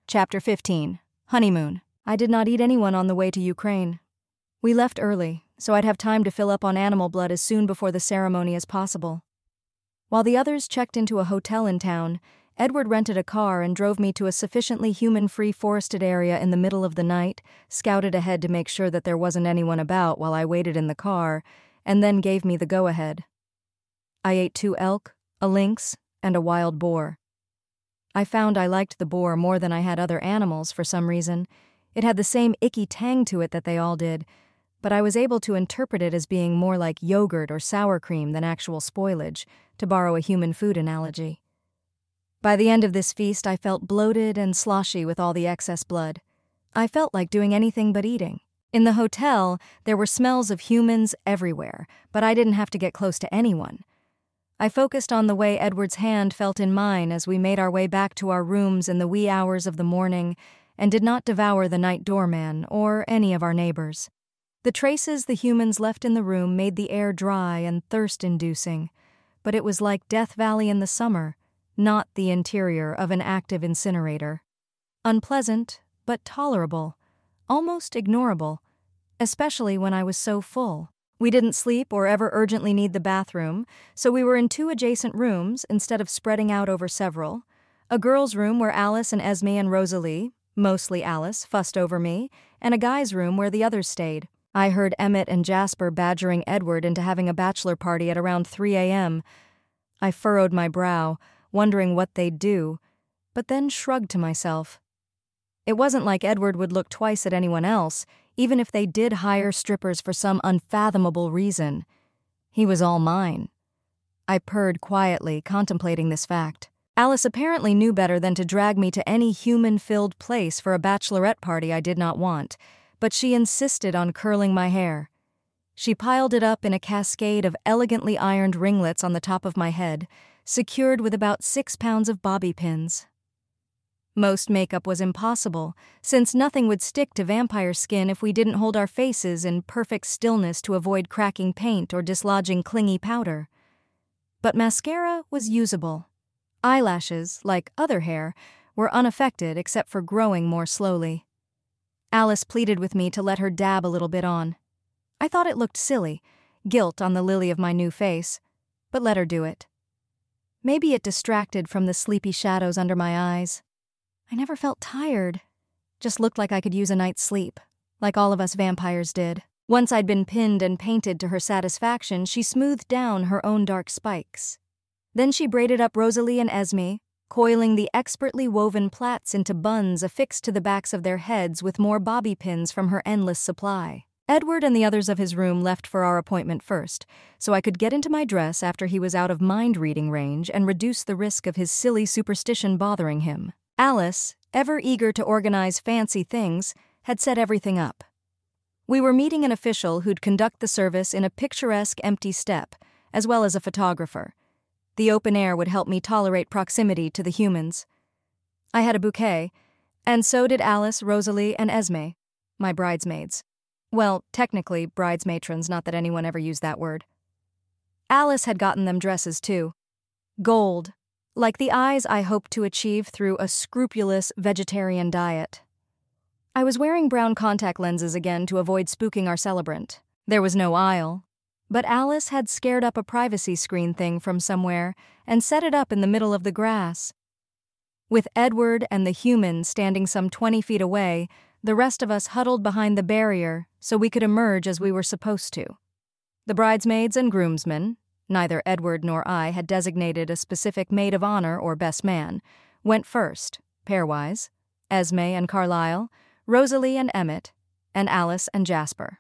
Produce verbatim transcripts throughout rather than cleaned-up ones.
Chapter fifteen. Honeymoon. I did not eat anyone on the way to Ukraine. We left early, so I'd have time to fill up on animal blood as soon before the ceremony as possible. While the others checked into a hotel in town, Edward rented a car and drove me to a sufficiently human-free forested area in the middle of the night, scouted ahead to make sure that there wasn't anyone about while I waited in the car, and then gave me the go-ahead. I ate two elk, a lynx, and a wild boar. I found I liked the boar more than I had other animals for some reason. It had the same icky tang to it that they all did, but I was able to interpret it as being more like yogurt or sour cream than actual spoilage, to borrow a human food analogy. By the end of this feast, I felt bloated and sloshy with all the excess blood. I felt like doing anything but eating. In the hotel, there were smells of humans everywhere, but I didn't have to get close to anyone. I focused on the way Edward's hand felt in mine as we made our way back to our rooms in the wee hours of the morning, and did not devour the night doorman or any of our neighbors. The traces the humans left in the room made the air dry and thirst-inducing, but it was like Death Valley in the summer, not the interior of an active incinerator. Unpleasant, but tolerable, almost ignorable, especially when I was so full. We didn't sleep or ever urgently need the bathroom, so we were in two adjacent rooms instead of spreading out over several. A girls' room where Alice and Esme and Rosalie, mostly Alice, fussed over me, and a guy's room where the others stayed. I heard Emmett and Jasper badgering Edward into having a bachelor party at around three a.m. I furrowed my brow, wondering what they'd do, but then shrugged to myself. It wasn't like Edward would look twice at anyone else, even if they did hire strippers for some unfathomable reason. He was all mine. I purred quietly, contemplating this fact. Alice apparently knew better than to drag me to any human-filled place for a bachelorette party I did not want, but she insisted on curling my hair. She piled it up in a cascade of elegantly ironed ringlets on the top of my head, secured with about six pounds of bobby pins. Most makeup was impossible, since nothing would stick to vampire skin if we didn't hold our faces in perfect stillness to avoid cracking paint or dislodging clingy powder. But mascara was usable. Eyelashes, like other hair, were unaffected except for growing more slowly. Alice pleaded with me to let her dab a little bit on. I thought it looked silly, guilt on the lily of my new face, but let her do it. Maybe it distracted from the sleepy shadows under my eyes. I never felt tired, just looked like I could use a night's sleep, like all of us vampires did. Once I'd been pinned and painted to her satisfaction, she smoothed down her own dark spikes. Then she braided up Rosalie and Esme, coiling the expertly woven plaits into buns affixed to the backs of their heads with more bobby pins from her endless supply. Edward and the others of his room left for our appointment first, so I could get into my dress after he was out of mind-reading range and reduce the risk of his silly superstition bothering him. Alice, ever eager to organize fancy things, had set everything up. We were meeting an official who'd conduct the service in a picturesque empty step, as well as a photographer. The open air would help me tolerate proximity to the humans. I had a bouquet, and so did Alice, Rosalie, and Esme, my bridesmaids. Well, technically, bridesmatrons, not that anyone ever used that word. Alice had gotten them dresses, too. Gold, like the eyes I hoped to achieve through a scrupulous vegetarian diet. I was wearing brown contact lenses again to avoid spooking our celebrant. There was no aisle, but Alice had scared up a privacy screen thing from somewhere and set it up in the middle of the grass. With Edward and the human standing some twenty feet away, the rest of us huddled behind the barrier so we could emerge as we were supposed to. The bridesmaids and groomsmen, neither Edward nor I had designated a specific maid of honor or best man, went first, pairwise, Esme and Carlisle, Rosalie and Emmett, and Alice and Jasper.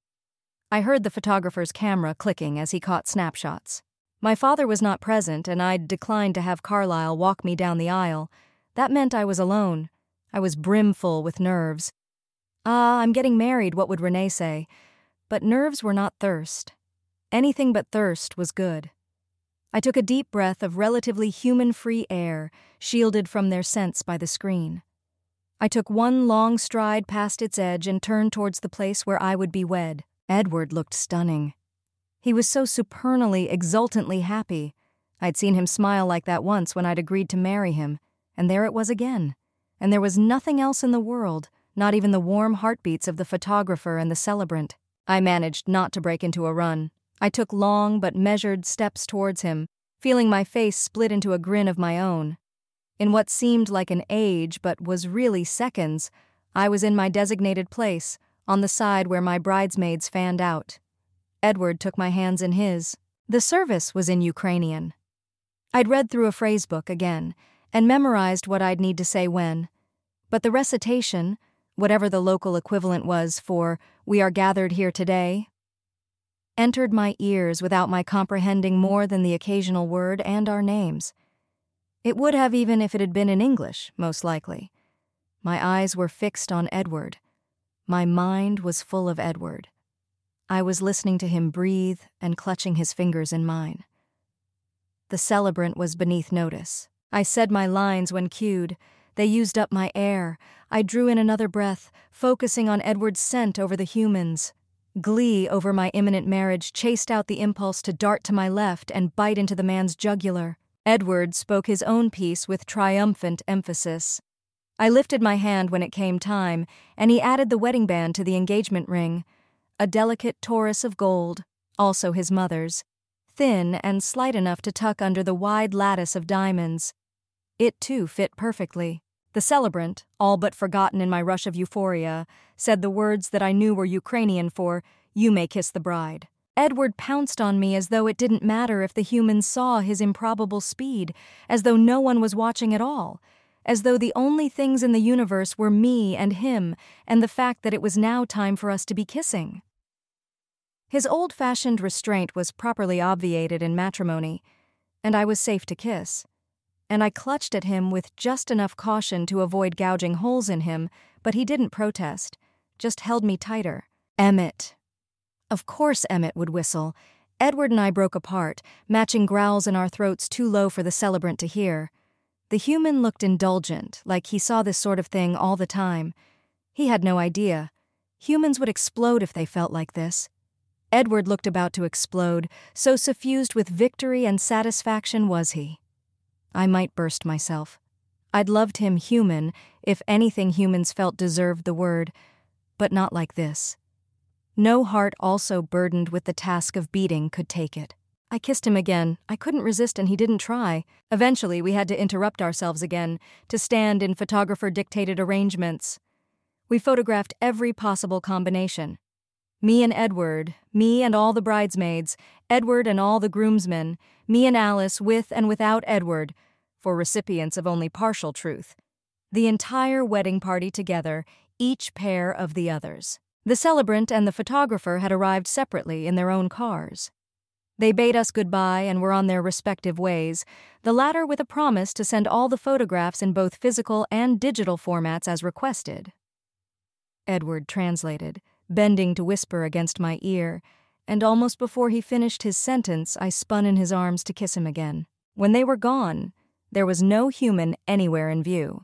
I heard the photographer's camera clicking as he caught snapshots. My father was not present, and I'd declined to have Carlisle walk me down the aisle. That meant I was alone. I was brimful with nerves. Ah, I'm getting married, what would Renee say? But nerves were not thirst. Anything but thirst was good. I took a deep breath of relatively human-free air, shielded from their scents by the screen. I took one long stride past its edge and turned towards the place where I would be wed. Edward looked stunning. He was so supernally, exultantly happy. I'd seen him smile like that once when I'd agreed to marry him, and there it was again. and there was nothing else in the world, not even the warm heartbeats of the photographer and the celebrant. I managed not to break into a run. I took long but measured steps towards him, feeling my face split into a grin of my own. In what seemed like an age but was really seconds, I was in my designated place, on the side where my bridesmaids fanned out. Edward took my hands in his. The service was in Ukrainian. I'd read through a phrasebook again, and memorized what I'd need to say when, but the recitation, whatever the local equivalent was for "we are gathered here today," entered my ears without my comprehending more than the occasional word and our names. It would have even if it had been in English, most likely. My eyes were fixed on Edward. My mind was full of Edward. I was listening to him breathe and clutching his fingers in mine. The celebrant was beneath notice. I said my lines when cued. They used up my air. I drew in another breath, focusing on Edward's scent over the humans. Glee over my imminent marriage chased out the impulse to dart to my left and bite into the man's jugular. Edward spoke his own piece with triumphant emphasis. I lifted my hand when it came time, and he added the wedding band to the engagement ring, a delicate Taurus of gold, also his mother's, thin and slight enough to tuck under the wide lattice of diamonds. It, too, fit perfectly. The celebrant, all but forgotten in my rush of euphoria, said the words that I knew were Ukrainian for, "You may kiss the bride." Edward pounced on me as though it didn't matter if the humans saw his improbable speed, as though no one was watching at all, as though the only things in the universe were me and him and the fact that it was now time for us to be kissing. His old-fashioned restraint was properly obviated in matrimony, and I was safe to kiss. And I clutched at him with just enough caution to avoid gouging holes in him, but he didn't protest, just held me tighter. Emmett. Of course Emmett would whistle. Edward and I broke apart, matching growls in our throats too low for the celebrant to hear. The human looked indulgent, like he saw this sort of thing all the time. He had no idea. Humans would explode if they felt like this. Edward looked about to explode, so suffused with victory and satisfaction was he. I might burst myself. I'd loved him human, if anything humans felt deserved the word, but not like this. No heart also burdened with the task of beating could take it. I kissed him again. I couldn't resist and he didn't try. Eventually, we had to interrupt ourselves again, to stand in photographer-dictated arrangements. We photographed every possible combination. Me and Edward, me and all the bridesmaids, Edward and all the groomsmen, me and Alice with and without Edward, for recipients of only partial truth. The entire wedding party together, each pair of the others. The celebrant and the photographer had arrived separately in their own cars. They bade us goodbye and were on their respective ways, the latter with a promise to send all the photographs in both physical and digital formats as requested. Edward translated, bending to whisper against my ear, and almost before he finished his sentence, I spun in his arms to kiss him again. When they were gone, there was no human anywhere in view.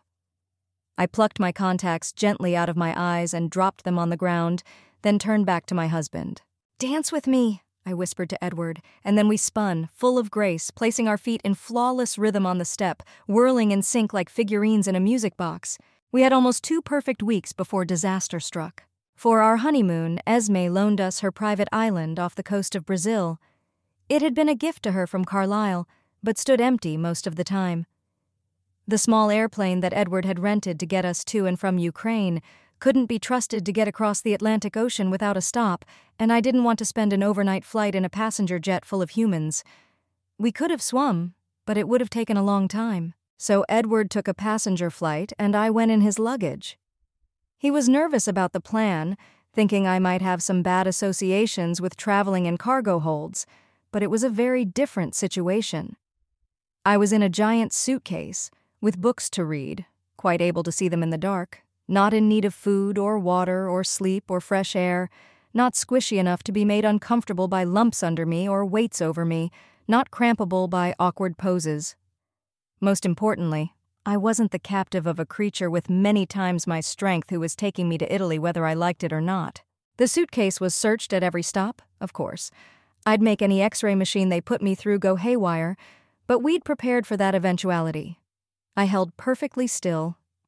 I plucked my contacts gently out of my eyes and dropped them on the ground, then turned back to my husband. "Dance with me," I whispered to Edward, and then we spun, full of grace, placing our feet in flawless rhythm on the step, whirling in sync like figurines in a music box. We had almost two perfect weeks before disaster struck. For our honeymoon, Esme loaned us her private island off the coast of Brazil. It had been a gift to her from Carlisle, but stood empty most of the time. The small airplane that Edward had rented to get us to and from Ukraine couldn't be trusted to get across the Atlantic Ocean without a stop, and I didn't want to spend an overnight flight in a passenger jet full of humans. We could have swum, but it would have taken a long time. So Edward took a passenger flight, and I went in his luggage. He was nervous about the plan, thinking I might have some bad associations with traveling in cargo holds, but it was a very different situation. I was in a giant suitcase, with books to read, quite able to see them in the dark, not in need of food or water or sleep or fresh air, not squishy enough to be made uncomfortable by lumps under me or weights over me, not crampable by awkward poses. Most importantly, I wasn't the captive of a creature with many times my strength who was taking me to Italy whether I liked it or not. The suitcase was searched at every stop, of course. I'd make any x-ray machine they put me through go haywire, but we'd prepared for that eventuality. I held perfectly still,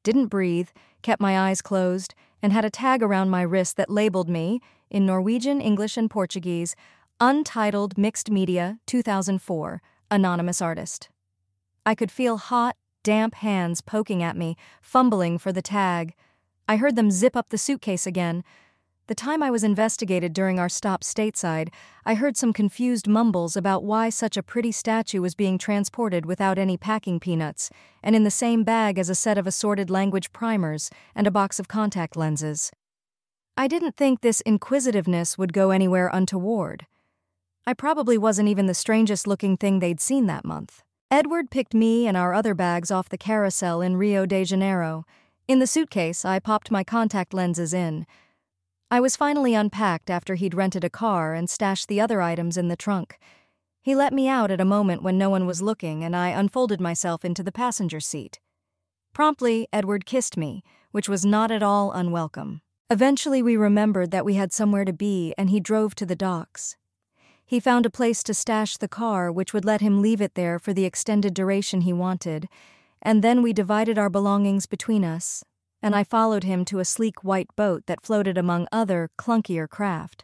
didn't breathe, kept my eyes closed, and had a tag around my wrist that labeled me, in Norwegian, English, and Portuguese, Untitled Mixed Media two thousand four, Anonymous Artist. I could feel hot, damp hands poking at me, fumbling for the tag. I heard them zip up the suitcase again. The time I was investigated during our stop stateside, I heard some confused mumbles about why such a pretty statue was being transported without any packing peanuts, and in the same bag as a set of assorted language primers and a box of contact lenses. I didn't think this inquisitiveness would go anywhere untoward. I probably wasn't even the strangest-looking thing they'd seen that month. Edward picked me and our other bags off the carousel in Rio de Janeiro. In the suitcase, I popped my contact lenses in. I was finally unpacked after he'd rented a car and stashed the other items in the trunk. He let me out at a moment when no one was looking, and I unfolded myself into the passenger seat. Promptly, Edward kissed me, which was not at all unwelcome. Eventually, we remembered that we had somewhere to be, and he drove to the docks. He found a place to stash the car, which would let him leave it there for the extended duration he wanted, and then we divided our belongings between us, and I followed him to a sleek white boat that floated among other, clunkier craft.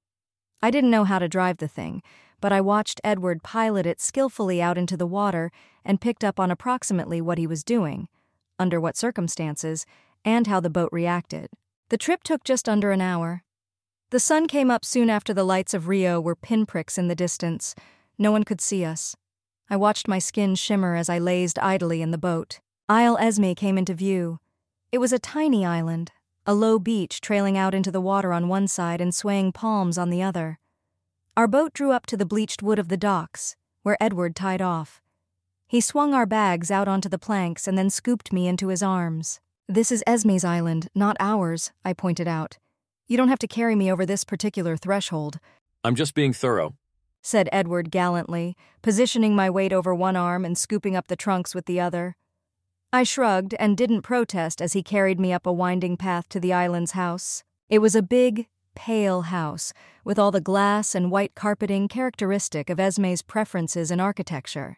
I didn't know how to drive the thing, but I watched Edward pilot it skillfully out into the water and picked up on approximately what he was doing, under what circumstances, and how the boat reacted. The trip took just under an hour. The sun came up soon after the lights of Rio were pinpricks in the distance. No one could see us. I watched my skin shimmer as I lazed idly in the boat. Isle Esme came into view. It was a tiny island, a low beach trailing out into the water on one side and swaying palms on the other. Our boat drew up to the bleached wood of the docks, where Edward tied off. He swung our bags out onto the planks and then scooped me into his arms. "This is Esme's island, not ours," I pointed out. "You don't have to carry me over this particular threshold." "I'm just being thorough," said Edward gallantly, positioning my weight over one arm and scooping up the trunks with the other. I shrugged and didn't protest as he carried me up a winding path to the island's house. It was a big, pale house, with all the glass and white carpeting characteristic of Esme's preferences in architecture.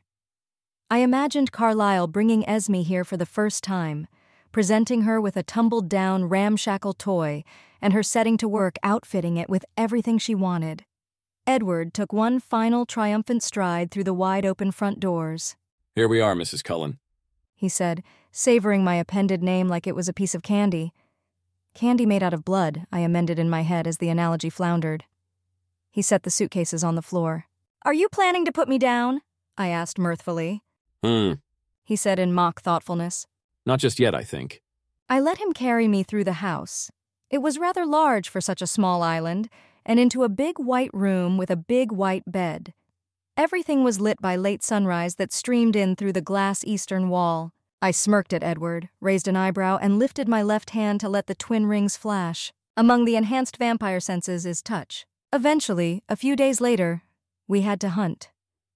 I imagined Carlyle bringing Esme here for the first time, presenting her with a tumbled-down, ramshackle toy, and her setting to work outfitting it with everything she wanted. Edward took one final triumphant stride through the wide-open front doors. "Here we are, Missus Cullen," he said, savoring my appended name like it was a piece of candy. Candy made out of blood, I amended in my head as the analogy floundered. He set the suitcases on the floor. "Are you planning to put me down?" I asked mirthfully. Hmm, he said in mock thoughtfulness. "Not just yet, I think." I let him carry me through the house. It was rather large for such a small island, and into a big white room with a big white bed. Everything was lit by late sunrise that streamed in through the glass eastern wall. I smirked at Edward, raised an eyebrow, and lifted my left hand to let the twin rings flash. Among the enhanced vampire senses is touch. Eventually, a few days later, we had to hunt.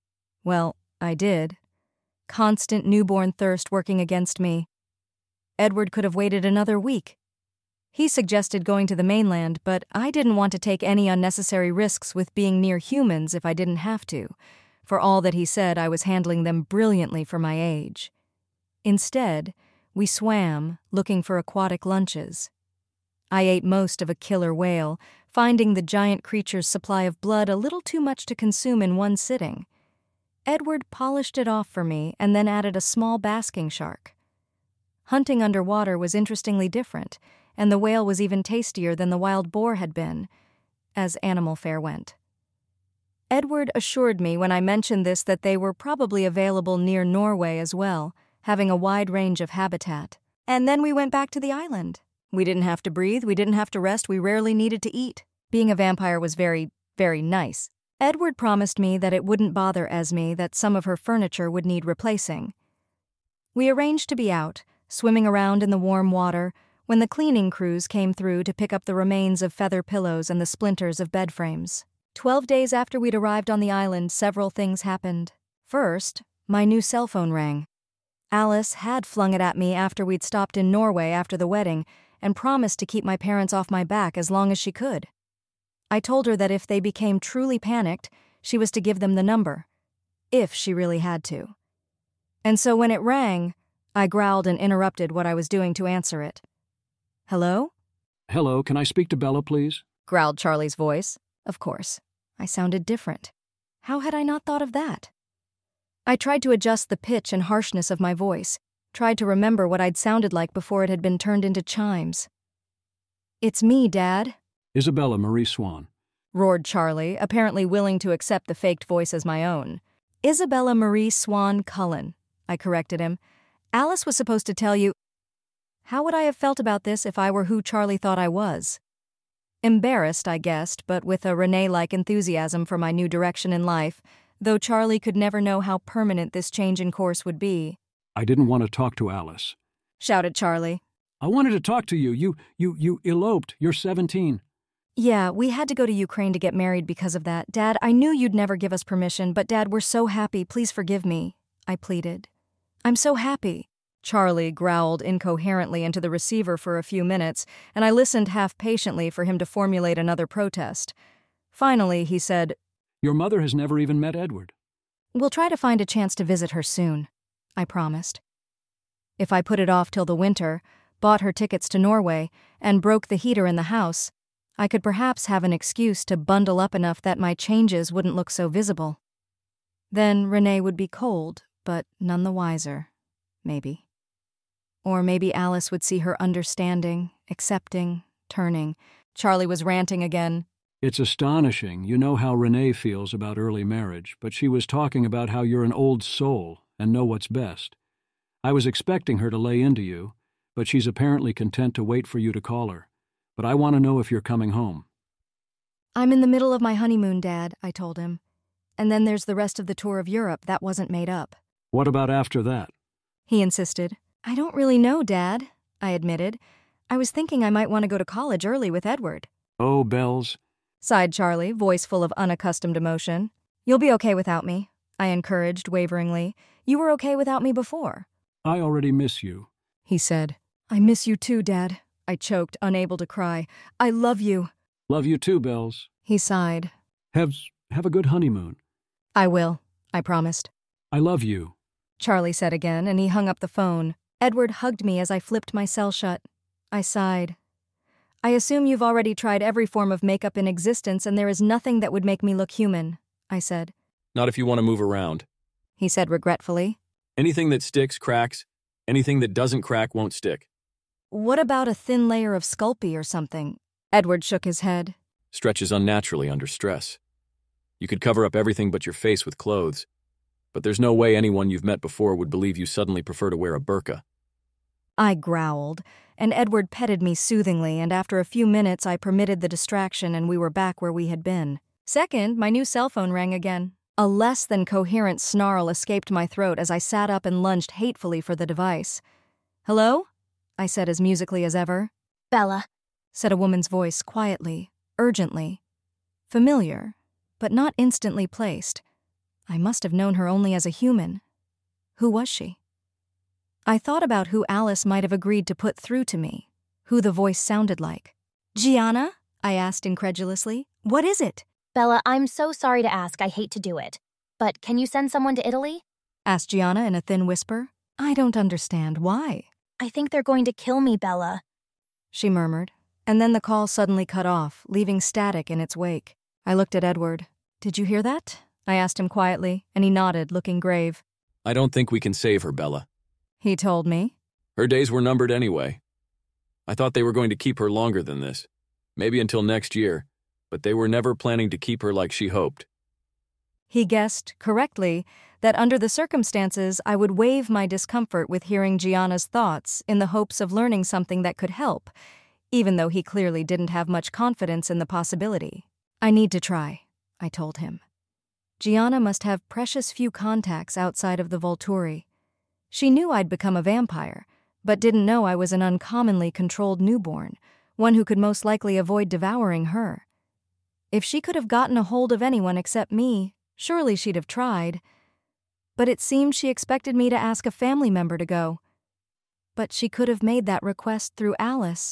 Well, I did. Constant newborn thirst working against me. Edward could have waited another week. He suggested going to the mainland, but I didn't want to take any unnecessary risks with being near humans if I didn't have to. For all that he said, I was handling them brilliantly for my age. Instead, we swam, looking for aquatic lunches. I ate most of a killer whale, finding the giant creature's supply of blood a little too much to consume in one sitting. Edward polished it off for me and then added a small basking shark. Hunting underwater was interestingly different, and the whale was even tastier than the wild boar had been, as animal fare went. Edward assured me when I mentioned this that they were probably available near Norway as well, having a wide range of habitat. And then we went back to the island. We didn't have to breathe, we didn't have to rest, we rarely needed to eat. Being a vampire was very, very nice. Edward promised me that it wouldn't bother Esme that some of her furniture would need replacing. We arranged to be out, swimming around in the warm water, when the cleaning crews came through to pick up the remains of feather pillows and the splinters of bed frames. Twelve days after we'd arrived on the island, several things happened. First, my new cell phone rang. Alice had flung it at me after we'd stopped in Norway after the wedding and promised to keep my parents off my back as long as she could. I told her that if they became truly panicked, she was to give them the number, if she really had to. And so when it rang, I growled and interrupted what I was doing to answer it. Hello? Hello, can I speak to Bella, please? Growled Charlie's voice. Of course. I sounded different. How had I not thought of that? I tried to adjust the pitch and harshness of my voice, tried to remember what I'd sounded like before it had been turned into chimes. It's me, Dad, Isabella Marie Swan. roared Charlie, apparently willing to accept the faked voice as my own. Isabella Marie Swan Cullen, I corrected him. Alice was supposed to tell you. How would I have felt about this if I were who Charlie thought I was? Embarrassed, I guessed, but with a Renee-like enthusiasm for my new direction in life, though Charlie could never know how permanent this change in course would be. I didn't want to talk to Alice. Shouted Charlie. I wanted to talk to you. You, you, you eloped. You're seventeen. Yeah, we had to go to Ukraine to get married because of that. Dad, I knew you'd never give us permission, but Dad, we're so happy. Please forgive me, I pleaded. I'm so happy. Charlie growled incoherently into the receiver for a few minutes, and I listened half patiently for him to formulate another protest. Finally, he said, Your mother has never even met Edward. We'll try to find a chance to visit her soon, I promised. If I put it off till the winter, bought her tickets to Norway, and broke the heater in the house, I could perhaps have an excuse to bundle up enough that my changes wouldn't look so visible. Then Renee would be cold, but none the wiser, maybe. Or maybe Alice would see her understanding, accepting, turning. Charlie was ranting again. It's astonishing. You know how Renee feels about early marriage, but she was talking about how you're an old soul and know what's best. I was expecting her to lay into you, but she's apparently content to wait for you to call her. But I want to know if you're coming home. I'm in the middle of my honeymoon, Dad, I told him. And then there's the rest of the tour of Europe that wasn't made up. What about after that? He insisted. I don't really know, Dad, I admitted. I was thinking I might want to go to college early with Edward. Oh, Bells, sighed Charlie, voice full of unaccustomed emotion. You'll be okay without me, I encouraged waveringly. You were okay without me before. I already miss you, he said. I miss you too, Dad, I choked, unable to cry. I love you. Love you too, Bells. He sighed. Have, have a good honeymoon. I will, I promised. I love you, Charlie said again, and he hung up the phone. Edward hugged me as I flipped my cell shut. I sighed. I assume you've already tried every form of makeup in existence and there is nothing that would make me look human, I said. Not if you want to move around. He said regretfully. Anything that sticks, cracks. Anything that doesn't crack won't stick. What about a thin layer of Sculpey or something? Edward shook his head. Stretches unnaturally under stress. You could cover up everything but your face with clothes. But there's no way anyone you've met before would believe you suddenly prefer to wear a burqa. I growled, and Edward petted me soothingly, and after a few minutes I permitted the distraction and we were back where we had been. Second, my new cell phone rang again. A less than coherent snarl escaped my throat as I sat up and lunged hatefully for the device. Hello? I said as musically as ever. Bella, said a woman's voice quietly, urgently. Familiar, but not instantly placed. I must have known her only as a human. Who was she? I thought about who Alice might have agreed to put through to me, who the voice sounded like. Gianna? I asked incredulously. What is it? Bella, I'm so sorry to ask. I hate to do it. But can you send someone to Italy? Asked Gianna in a thin whisper. I don't understand. Why? I think they're going to kill me, Bella, she murmured, and then the call suddenly cut off, leaving static in its wake. I looked at Edward. Did you hear that? I asked him quietly, and he nodded, looking grave. I don't think we can save her, Bella. He told me. Her days were numbered anyway. I thought they were going to keep her longer than this. Maybe until next year, but they were never planning to keep her like she hoped. He guessed, correctly, that under the circumstances I would waive my discomfort with hearing Gianna's thoughts in the hopes of learning something that could help, even though he clearly didn't have much confidence in the possibility. I need to try, I told him. Gianna must have precious few contacts outside of the Volturi. She knew I'd become a vampire, but didn't know I was an uncommonly controlled newborn, one who could most likely avoid devouring her. If she could have gotten a hold of anyone except me, surely she'd have tried. But it seemed she expected me to ask a family member to go. But she could have made that request through Alice.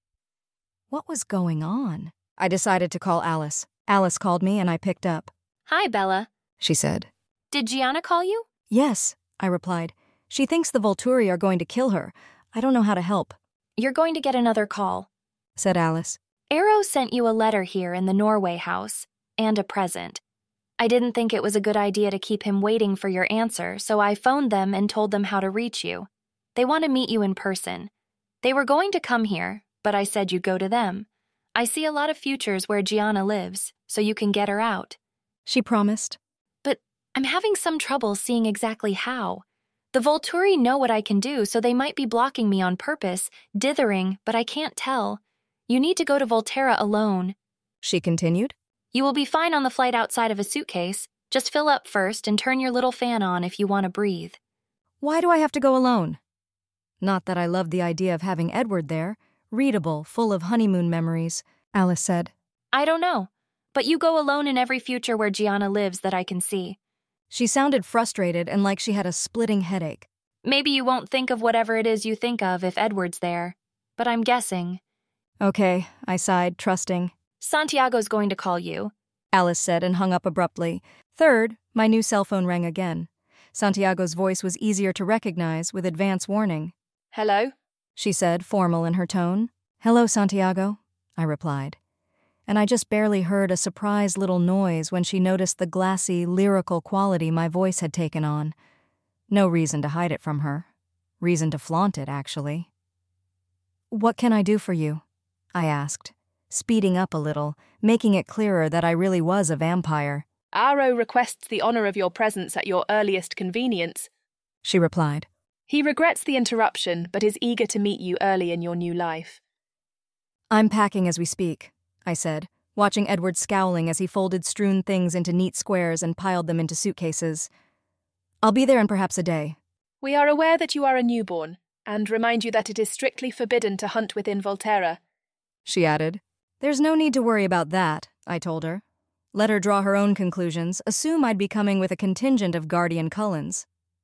What was going on? I decided to call Alice. Alice called me and I picked up. Hi, Bella, she said. Did Gianna call you? Yes, I replied. She thinks the Volturi are going to kill her. I don't know how to help," You're going to get another call. said Alice. Arrow sent you a letter here in the Norway house, and a present. I didn't think it was a good idea to keep him waiting for your answer, so I phoned them and told them how to reach you. They want to meet you in person. They were going to come here, but I said you'd go to them. I see a lot of futures where Gianna lives, so you can get her out. She promised. But I'm having some trouble seeing exactly how. The Volturi know what I can do, so they might be blocking me on purpose, dithering, but I can't tell. You need to go to Volterra alone. She continued. You will be fine on the flight outside of a suitcase. Just fill up first and turn your little fan on if you want to breathe. Why do I have to go alone? Not that I loved the idea of having Edward there, readable, full of honeymoon memories, Alice said. I don't know, but you go alone in every future where Gianna lives that I can see. She sounded frustrated and like she had a splitting headache. Maybe you won't think of whatever it is you think of if Edward's there, but I'm guessing. Okay, I sighed, trusting. Santiago's going to call you, Alice said and hung up abruptly. Third, my new cell phone rang again. Santiago's voice was easier to recognize with advance warning. Hello? She said, formal in her tone. Hello, Santiago, I replied. And I just barely heard a surprised little noise when she noticed the glassy, lyrical quality my voice had taken on. No reason to hide it from her. Reason to flaunt it, actually. What can I do for you? I asked, speeding up a little, making it clearer that I really was a vampire. Arrow requests the honor of your presence at your earliest convenience, She replied. He regrets the interruption, but is eager to meet you early in your new life. I'm packing as we speak, I said, watching Edward scowling as he folded strewn things into neat squares and piled them into suitcases. I'll be there in perhaps a day. We are aware that you are a newborn, and remind you that it is strictly forbidden to hunt within Volterra, She added. There's no need to worry about that, I told her. Let her draw her own conclusions, assume I'd be coming with a contingent of Guardian Cullens.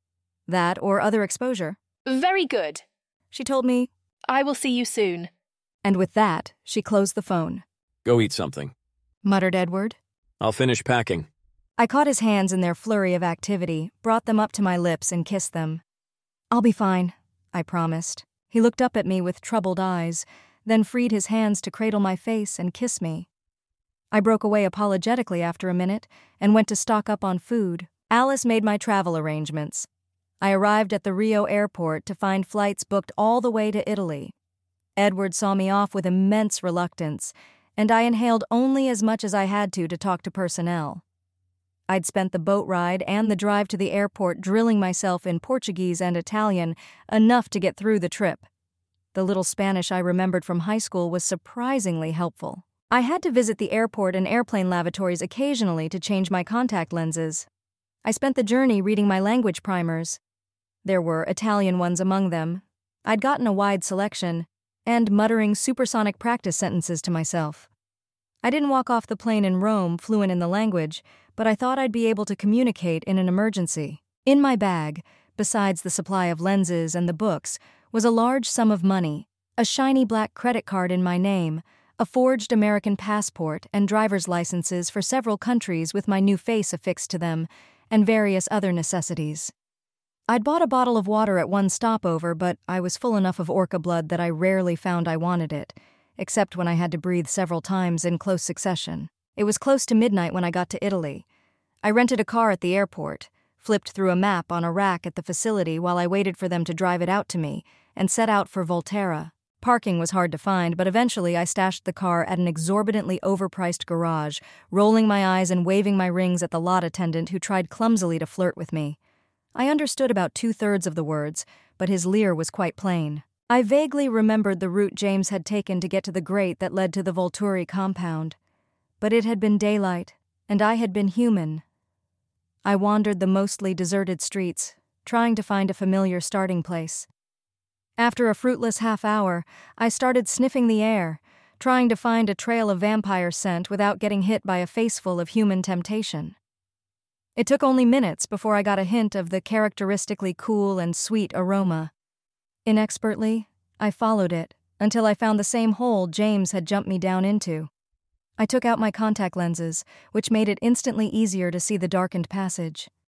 That or other exposure. Very good. She told me, I will see you soon. and with that, she closed the phone. Go eat something. Muttered Edward. I'll finish packing. I caught his hands in their flurry of activity, brought them up to my lips and kissed them. I'll be fine, I promised. He looked up at me with troubled eyes, then freed his hands to cradle my face and kiss me. I broke away apologetically after a minute and went to stock up on food. Alice made my travel arrangements. I arrived at the Rio airport to find flights booked all the way to Italy. Edward saw me off with immense reluctance, and I inhaled only as much as I had to to talk to personnel. I'd spent the boat ride and the drive to the airport drilling myself in Portuguese and Italian, enough to get through the trip. The little Spanish I remembered from high school was surprisingly helpful. I had to visit the airport and airplane lavatories occasionally to change my contact lenses. I spent the journey reading my language primers. There were Italian ones among them. I'd gotten a wide selection, and muttering supersonic practice sentences to myself. I didn't walk off the plane in Rome fluent in the language, but I thought I'd be able to communicate in an emergency. In my bag, besides the supply of lenses and the books, was a large sum of money, a shiny black credit card in my name, a forged American passport and driver's licenses for several countries with my new face affixed to them, and various other necessities. I'd bought a bottle of water at one stopover, but I was full enough of orca blood that I rarely found I wanted it, except when I had to breathe several times in close succession. It was close to midnight when I got to Italy. I rented a car at the airport, flipped through a map on a rack at the facility while I waited for them to drive it out to me, and set out for Volterra. Parking was hard to find, but eventually I stashed the car at an exorbitantly overpriced garage, rolling my eyes and waving my rings at the lot attendant who tried clumsily to flirt with me. I understood about two-thirds of the words, but his leer was quite plain. I vaguely remembered the route James had taken to get to the grate that led to the Volturi compound. But it had been daylight, and I had been human. I wandered the mostly deserted streets, trying to find a familiar starting place. After a fruitless half hour, I started sniffing the air, trying to find a trail of vampire scent without getting hit by a faceful of human temptation. It took only minutes before I got a hint of the characteristically cool and sweet aroma. Inexpertly, I followed it until I found the same hole James had jumped me down into. I took out my contact lenses, which made it instantly easier to see the darkened passage.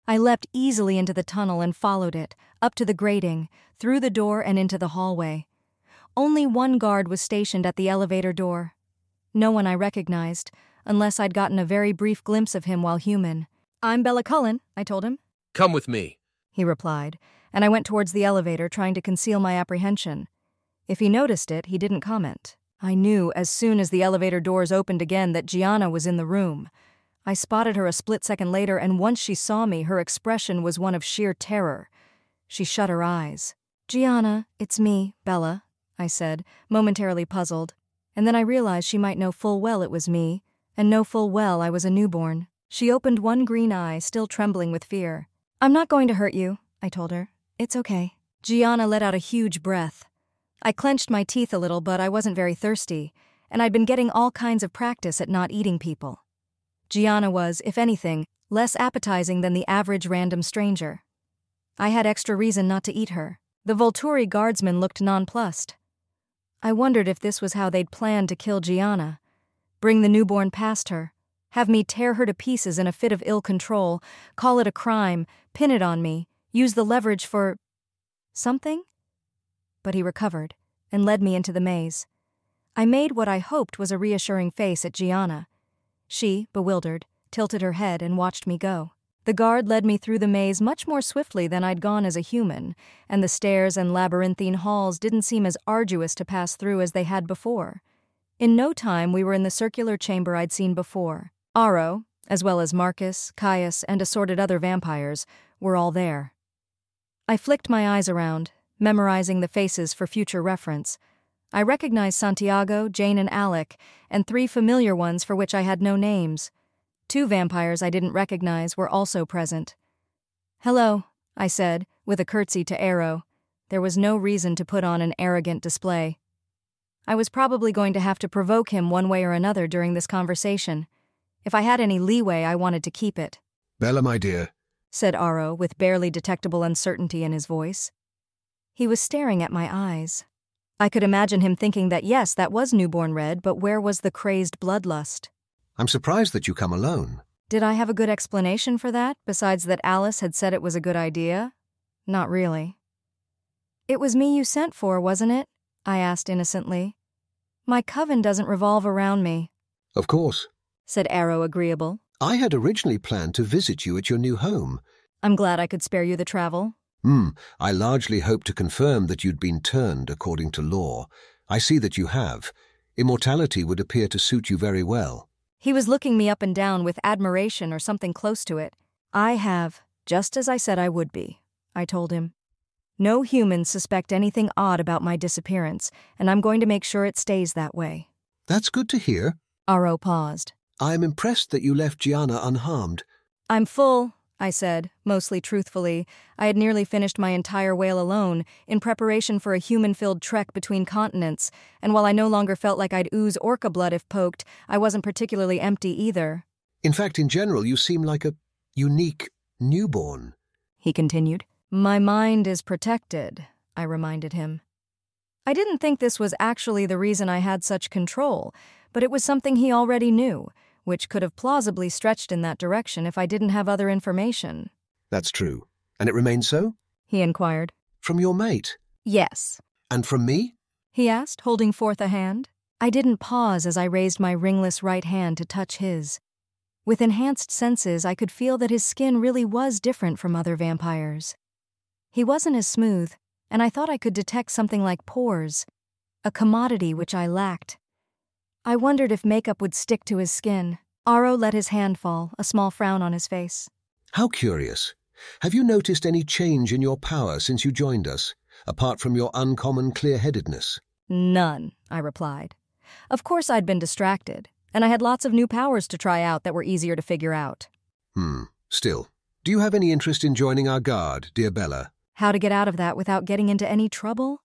I leapt easily into the tunnel and followed it, up to the grating, through the door and into the hallway. Only one guard was stationed at the elevator door. No one I recognized, unless I'd gotten a very brief glimpse of him while human. "I'm Bella Cullen," I told him. "Come with me," he replied, and I went towards the elevator, trying to conceal my apprehension. If he noticed it, he didn't comment. I knew as soon as the elevator doors opened again that Gianna was in the room. I spotted her a split second later, and once she saw me, her expression was one of sheer terror. She shut her eyes. "Gianna, it's me, Bella," I said, momentarily puzzled, and then I realized she might know full well it was me, and know full well I was a newborn. She opened one green eye, still trembling with fear. "I'm not going to hurt you," I told her. "It's okay." Gianna let out a huge breath. I clenched my teeth a little, but I wasn't very thirsty, and I'd been getting all kinds of practice at not eating people. Gianna was, if anything, less appetizing than the average random stranger. I had extra reason not to eat her. The Volturi guardsmen looked nonplussed. I wondered if this was how they'd planned to kill Gianna. Bring the newborn past her, have me tear her to pieces in a fit of ill control, call it a crime, pin it on me, use the leverage for... something? But he recovered, and led me into the maze. I made what I hoped was a reassuring face at Gianna. She, bewildered, tilted her head and watched me go. The guard led me through the maze much more swiftly than I'd gone as a human, and the stairs and labyrinthine halls didn't seem as arduous to pass through as they had before. In no time we were in the circular chamber I'd seen before. Aro, as well as Marcus, Caius, and assorted other vampires, were all there. I flicked my eyes around, memorizing the faces for future reference. I recognized Santiago, Jane, and Alec, and three familiar ones for which I had no names. Two vampires I didn't recognize were also present. "Hello," I said, with a curtsy to Aro. There was no reason to put on an arrogant display. I was probably going to have to provoke him one way or another during this conversation. If I had any leeway, I wanted to keep it. "Bella, my dear," said Aro, with barely detectable uncertainty in his voice. He was staring at my eyes. I could imagine him thinking that yes, that was newborn red, but where was the crazed bloodlust? "I'm surprised that you come alone." Did I have a good explanation for that, besides that Alice had said it was a good idea? Not really. "It was me you sent for, wasn't it?" I asked innocently. "My coven doesn't revolve around me." "Of course," said Aro, agreeable. "I had originally planned to visit you at your new home." "I'm glad I could spare you the travel." Hmm, I largely hoped to confirm that you'd been turned according to law. I see that you have. Immortality would appear to suit you very well." He was looking me up and down with admiration or something close to it. "I have, just as I said I would be," I told him. "No humans suspect anything odd about my disappearance, and I'm going to make sure it stays that way." "That's good to hear." Aro paused. "I am impressed that you left Gianna unharmed." "I'm full," I said, mostly truthfully. I had nearly finished my entire whale alone, in preparation for a human-filled trek between continents, and while I no longer felt like I'd ooze orca blood if poked, I wasn't particularly empty either. "In fact, in general, you seem like a unique newborn," he continued. "My mind is protected," I reminded him. I didn't think this was actually the reason I had such control, but it was something he already knew, which could have plausibly stretched in that direction if I didn't have other information. "That's true. And it remains so?" he inquired. "From your mate?" "Yes." "And from me?" he asked, holding forth a hand. I didn't pause as I raised my ringless right hand to touch his. With enhanced senses, I could feel that his skin really was different from other vampires. He wasn't as smooth, and I thought I could detect something like pores, a commodity which I lacked. I wondered if makeup would stick to his skin. Aro let his hand fall, a small frown on his face. "How curious. Have you noticed any change in your power since you joined us, apart from your uncommon clear-headedness?" "None," I replied. Of course I'd been distracted, and I had lots of new powers to try out that were easier to figure out. Hmm. Still, do you have any interest in joining our guard, dear Bella?" How to get out of that without getting into any trouble?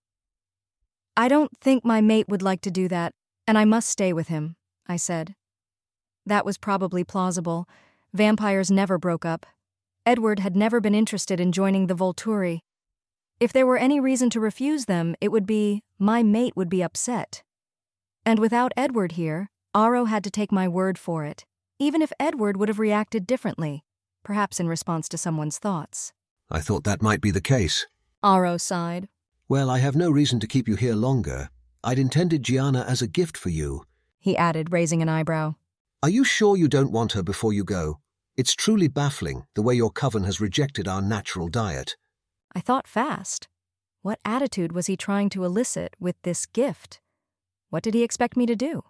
"I don't think my mate would like to do that, and I must stay with him," I said. That was probably plausible. Vampires never broke up. Edward had never been interested in joining the Volturi. If there were any reason to refuse them, it would be, my mate would be upset. And without Edward here, Aro had to take my word for it, even if Edward would have reacted differently. perhaps in response to someone's thoughts. I thought that might be the case. Aro sighed. Well, I have no reason to keep you here longer. I'd intended Gianna as a gift for you, he added, raising an eyebrow. Are you sure you don't want her before you go? It's truly baffling, the way your coven has rejected our natural diet. I thought fast. What attitude was he trying to elicit with this gift? What did he expect me to do?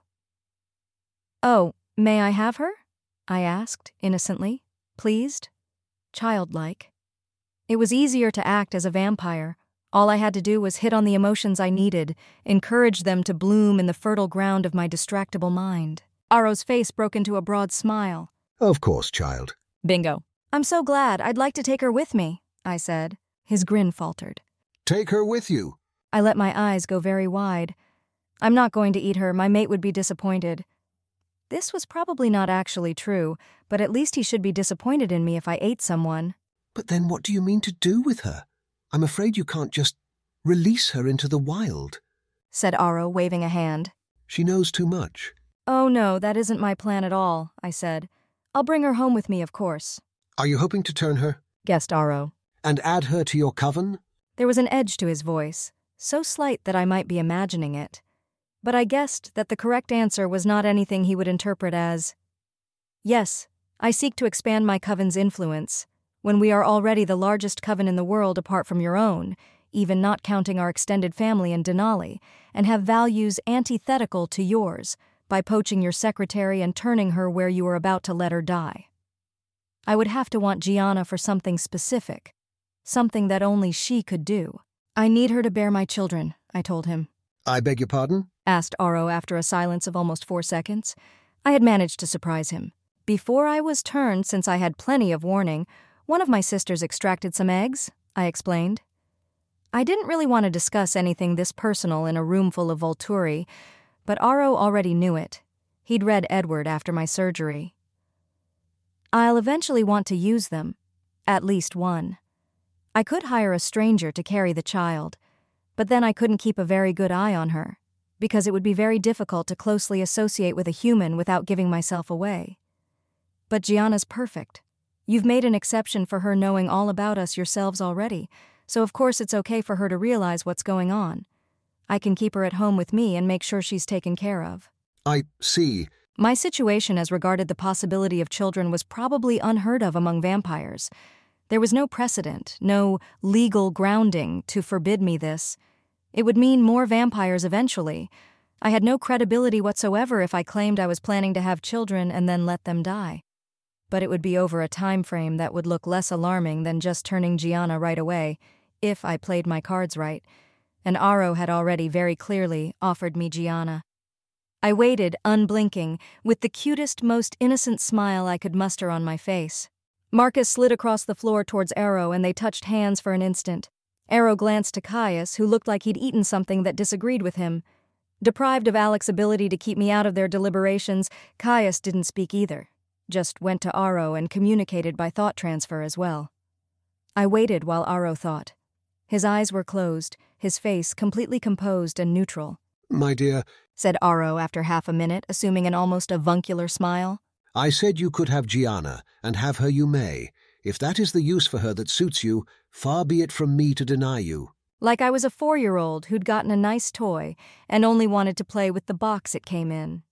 Oh, may I have her? I asked, innocently, pleased, childlike. It was easier to act as a vampire. All I had to do was hit on the emotions I needed, encourage them to bloom in the fertile ground of my distractible mind. Aro's face broke into a broad smile. Of course, child. Bingo. I'm so glad. I'd like to take her with me, I said. His grin faltered. Take her with you. I let my eyes go very wide. I'm not going to eat her. My mate would be disappointed. This was probably not actually true, but at least he should be disappointed in me if I ate someone. But then what do you mean to do with her? I'm afraid you can't just release her into the wild, said Aro, waving a hand. She knows too much. Oh no, that isn't my plan at all, I said. I'll bring her home with me, of course. Are you hoping to turn her? Guessed Aro. And add her to your coven? There was an edge to his voice, so slight that I might be imagining it. But I guessed that the correct answer was not anything he would interpret as, yes, I seek to expand my coven's influence, when we are already the largest coven in the world apart from your own, even not counting our extended family in Denali, and have values antithetical to yours, by poaching your secretary and turning her where you are about to let her die. I would have to want Gianna for something specific, something that only she could do. I need her to bear my children, I told him. I beg your pardon? Asked Aro after a silence of almost four seconds. I had managed to surprise him. Before I was turned, since I had plenty of warning, one of my sisters extracted some eggs, I explained. I didn't really want to discuss anything this personal in a room full of Volturi, but Aro already knew it. He'd read Edward after my surgery. I'll eventually want to use them, at least one. I could hire a stranger to carry the child, but then I couldn't keep a very good eye on her, because it would be very difficult to closely associate with a human without giving myself away. But Gianna's perfect. You've made an exception for her knowing all about us yourselves already, so of course it's okay for her to realize what's going on. I can keep her at home with me and make sure she's taken care of. I see. My situation as regarded the possibility of children was probably unheard of among vampires. There was no precedent, no legal grounding to forbid me this. It would mean more vampires eventually. I had no credibility whatsoever if I claimed I was planning to have children and then let them die. But it would be over a time frame that would look less alarming than just turning Gianna right away, if I played my cards right, and Aro had already very clearly offered me Gianna. I waited, unblinking, with the cutest, most innocent smile I could muster on my face. Marcus slid across the floor towards Aro, and they touched hands for an instant. Aro glanced to Caius, who looked like he'd eaten something that disagreed with him. Deprived of Alec's ability to keep me out of their deliberations, Caius didn't speak either, just went to Aro and communicated by thought transfer as well. I waited while Aro thought. His eyes were closed, his face completely composed and neutral. My dear, said Aro after half a minute, assuming an almost avuncular smile. I said you could have Gianna, and have her you may. If that is the use for her that suits you, far be it from me to deny you. Like I was a four-year-old who'd gotten a nice toy and only wanted to play with the box it came in.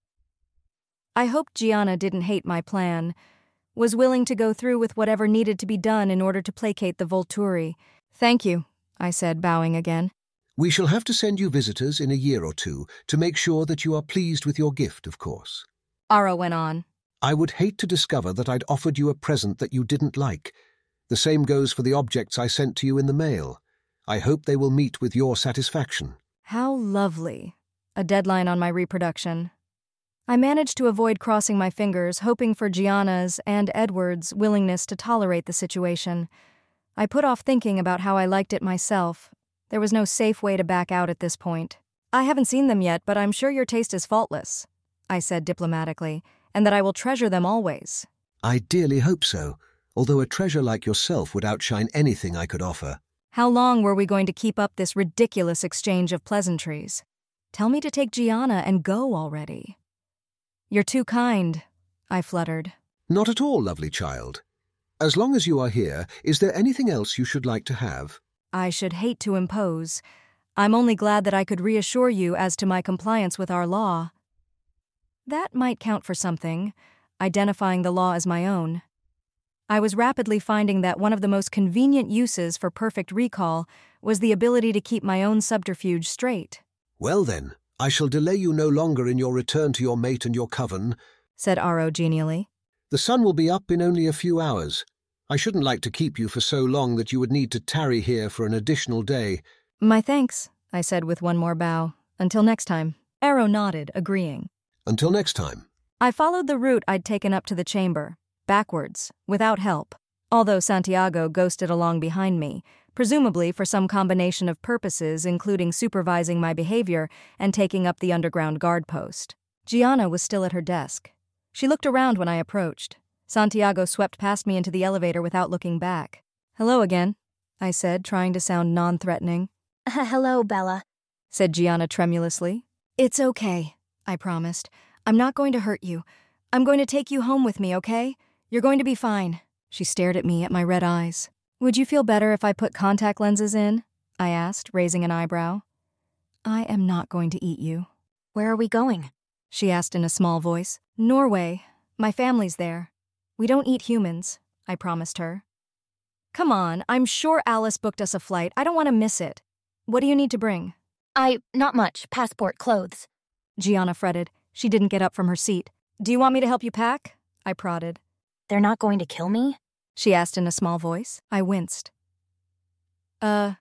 I hoped Gianna didn't hate my plan, was willing to go through with whatever needed to be done in order to placate the Volturi. Thank you, I said, bowing again. We shall have to send you visitors in a year or two to make sure that you are pleased with your gift, of course. Aro went on. I would hate to discover that I'd offered you a present that you didn't like. The same goes for the objects I sent to you in the mail. I hope they will meet with your satisfaction. How lovely. A deadline on my reproduction. I managed to avoid crossing my fingers, hoping for Gianna's and Edward's willingness to tolerate the situation. I put off thinking about how I liked it myself. There was no safe way to back out at this point. I haven't seen them yet, but I'm sure your taste is faultless, I said diplomatically, and that I will treasure them always. I dearly hope so, although a treasure like yourself would outshine anything I could offer. How long were we going to keep up this ridiculous exchange of pleasantries? Tell me to take Gianna and go already. You're too kind, I fluttered. Not at all, lovely child. As long as you are here, is there anything else you should like to have? I should hate to impose. I'm only glad that I could reassure you as to my compliance with our law. That might count for something, identifying the law as my own. I was rapidly finding that one of the most convenient uses for perfect recall was the ability to keep my own subterfuge straight. Well then, I shall delay you no longer in your return to your mate and your coven, said Aro genially. The sun will be up in only a few hours. I shouldn't like to keep you for so long that you would need to tarry here for an additional day. My thanks, I said with one more bow. Until next time. Aro nodded, agreeing. Until next time. I followed the route I'd taken up to the chamber, backwards, without help, although Santiago ghosted along behind me, presumably for some combination of purposes including supervising my behavior and taking up the underground guard post. Gianna was still at her desk. She looked around when I approached. Santiago swept past me into the elevator without looking back. Hello again, I said, trying to sound non-threatening. Hello, Bella, said Gianna tremulously. It's okay, I promised. I'm not going to hurt you. I'm going to take you home with me, okay? You're going to be fine. She stared at me at my red eyes. Would you feel better if I put contact lenses in? I asked, raising an eyebrow. I am not going to eat you. Where are we going? She asked in a small voice. Norway. My family's there. We don't eat humans, I promised her. Come on, I'm sure Alice booked us a flight. I don't want to miss it. What do you need to bring? I, not much. Passport, clothes. Gianna fretted. She didn't get up from her seat. Do you want me to help you pack? I prodded. They're not going to kill me? She asked in a small voice. I winced. Uh,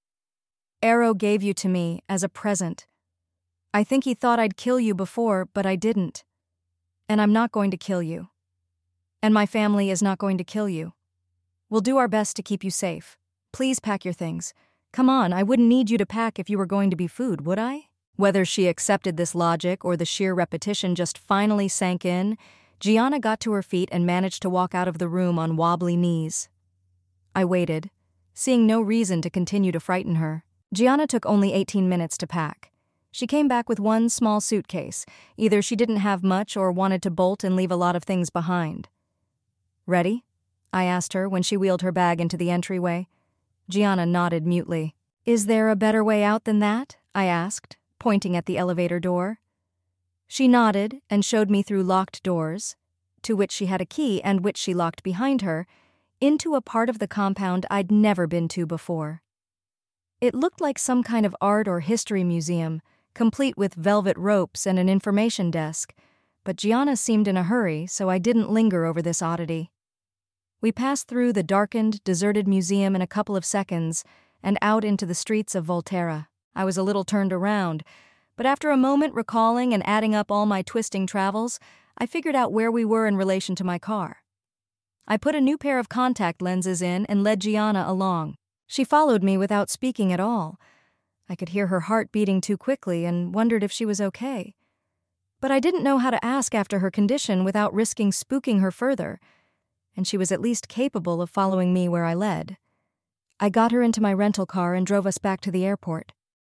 Aro gave you to me as a present. I think he thought I'd kill you before, but I didn't. And I'm not going to kill you. And my family is not going to kill you. We'll do our best to keep you safe. Please pack your things. Come on, I wouldn't need you to pack if you were going to be food, would I? Whether she accepted this logic or the sheer repetition just finally sank in, Gianna got to her feet and managed to walk out of the room on wobbly knees. I waited, seeing no reason to continue to frighten her. Gianna took only eighteen minutes to pack. She came back with one small suitcase. Either she didn't have much or wanted to bolt and leave a lot of things behind. Ready? I asked her when she wheeled her bag into the entryway. Gianna nodded mutely. Is there a better way out than that? I asked, pointing at the elevator door. She nodded and showed me through locked doors, to which she had a key and which she locked behind her, into a part of the compound I'd never been to before. It looked like some kind of art or history museum, complete with velvet ropes and an information desk, but Gianna seemed in a hurry, so I didn't linger over this oddity. We passed through the darkened, deserted museum in a couple of seconds and out into the streets of Volterra. I was a little turned around, but after a moment recalling and adding up all my twisting travels, I figured out where we were in relation to my car. I put a new pair of contact lenses in and led Gianna along. She followed me without speaking at all. I could hear her heart beating too quickly and wondered if she was okay. But I didn't know how to ask after her condition without risking spooking her further, and she was at least capable of following me where I led. I got her into my rental car and drove us back to the airport.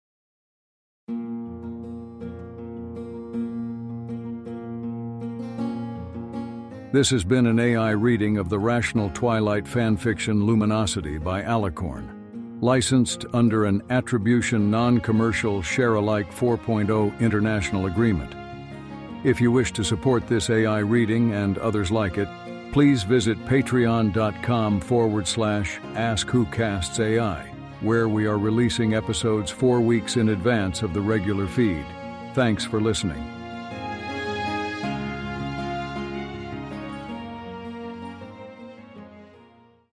This has been an A I reading of the Rational Twilight fanfiction Luminosity by Alicorn, licensed under an Attribution Non-Commercial Share-alike four point oh international agreement. If you wish to support this A I reading and others like it, please visit patreon.com forward slash AskWhoCastsAI, where we are releasing episodes four weeks in advance of the regular feed. Thanks for listening.